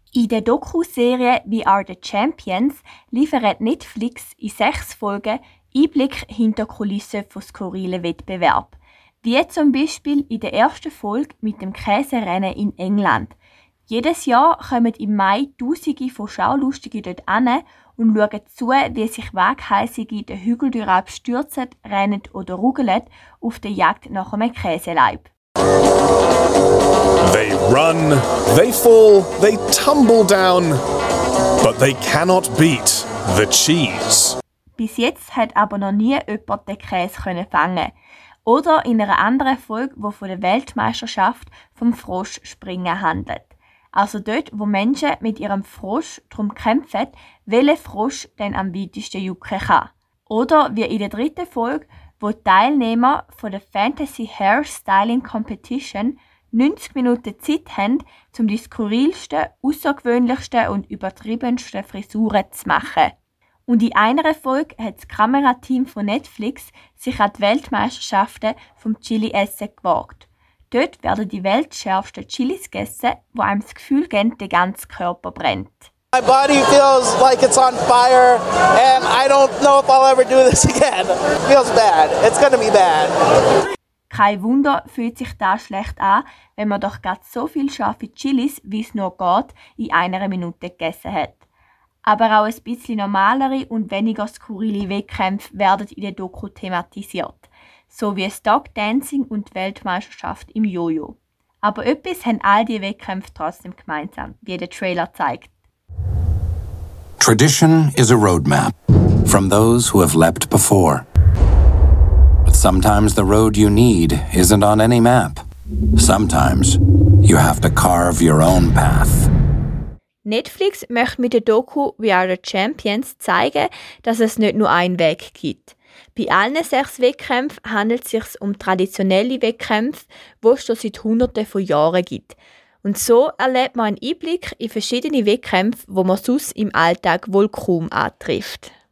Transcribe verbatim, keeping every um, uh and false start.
In der Doku-Serie «We Are the Champions» liefert Netflix in sechs Folgen Einblick hinter die Kulissen von skurrilen Wettbewerben. Wie zum Beispiel in der ersten Folge mit dem Käserennen in England. Jedes Jahr kommen im Mai Tausende von Schaulustigen dort an und schauen zu, wie sich Waghalsige den Hügel durchab stürzen, rennen oder rugeln auf der Jagd nach einem Käseleib. They run, they fall, they tumble down, but they cannot beat the cheese. Bis jetzt hat aber noch nie jemand den Käse fangen. Oder in einer anderen Folge, die von der Weltmeisterschaft vom Froschspringen handelt. Also dort, wo Menschen mit ihrem Frosch darum kämpfen, welcher Frosch denn am weitesten jucken kann. Oder wie in der dritten Folge, wo die Teilnehmer von der Fantasy Hairstyling Competition neunzig Minuten Zeit haben, um die skurrilsten, außergewöhnlichsten und übertriebensten Frisuren zu machen. Und in einer Folge hat das Kamerateam von Netflix sich an die Weltmeisterschaften vom Chili-Essen gewagt. Dort werden die weltschärfsten Chilis gegessen, die einem das Gefühl geben, der ganze Körper brennt. My body feels like it's on fire and I don't know if I'll ever do this again. It feels bad. It's gonna be bad. Kein Wunder fühlt sich das schlecht an, wenn man doch gerade so viel scharfe Chilis, wie es nur geht, in einer Minute gegessen hat. Aber auch ein bisschen normalere und weniger skurrile Wettkämpfe werden in der Doku thematisiert. So wie das Dog Dancing und die Weltmeisterschaft im Jojo. Aber etwas haben all diese Wettkämpfe trotzdem gemeinsam, wie der Trailer zeigt. Tradition is a roadmap from those who have leapt before. But sometimes the road you need isn't on any map. Sometimes you have to carve your own path. Netflix möchte mit der Doku «We Are the Champions» zeigen, dass es nicht nur einen Weg gibt. Bei allen sechs Wettkämpfen handelt es sich um traditionelle Wettkämpfe, die es schon seit Hunderten von Jahren gibt. Und so erlebt man einen Einblick in verschiedene Wettkämpfe, die man sonst im Alltag wohl kaum antrifft.